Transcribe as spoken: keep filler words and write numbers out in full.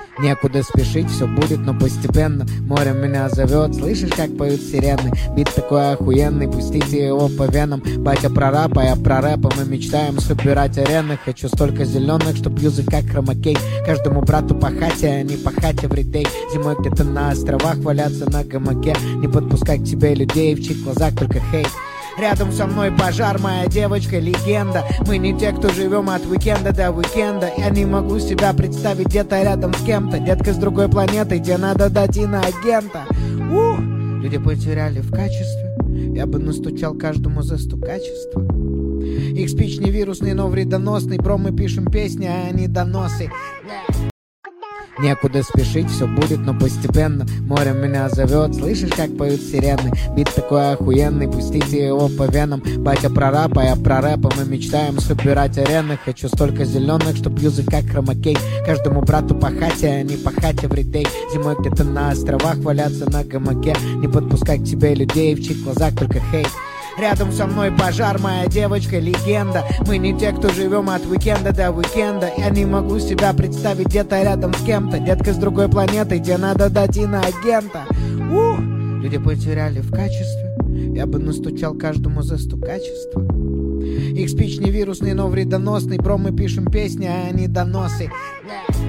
Некуда спешить, все будет, но постепенно. Море меня зовет, слышишь, как поют сирены? Бит такой охуенный, пустите его по венам. Батя про рэп, а я про рэп, и мы мечтаем собирать арены. Хочу столько зеленых, чтоб юзать как хромакей. Каждому брату по хате, а не по хате в ритей. Зимой где-то на островах валяться на гамаке. Не подпускать к тебе людей, в чьих глазах только хейт. Рядом со мной пожар, моя девочка легенда. Мы не те, кто живем от уикенда до уикенда. Я не могу себя представить где-то рядом с кем-то. Детка с другой планеты, где надо дать иноагента. Ух! Люди потеряли в качестве. Я бы настучал каждому за стукачество. Их спич не вирусный, но вредоносный. Бро, мы пишем песни, а они доносы. Некуда спешить, все будет, но постепенно. Море меня зовет, слышишь, как поют сирены? Бит такой охуенный, пустите его по венам. Батя про рэп, а я про рэп, и мы мечтаем собирать арены. Хочу столько зеленых, чтоб юзать как хромакей. Каждому брату по хате, а не по хате в ритей. Зимой где-то на островах валяться на гамаке. Не подпускать к тебе людей, в чьих глазах только хейт. Рядом со мной пожар, моя девочка легенда. Мы не те, кто живем от уикенда до уикенда. Я не могу себя представить где-то рядом с кем-то. Детка с другой планеты, где надо дать иноагента. Ух! Люди потеряли в качестве. Я бы настучал каждому за стукачество. Их спич не вирусный, но вредоносный. Бро, мы пишем песни, а они доносы.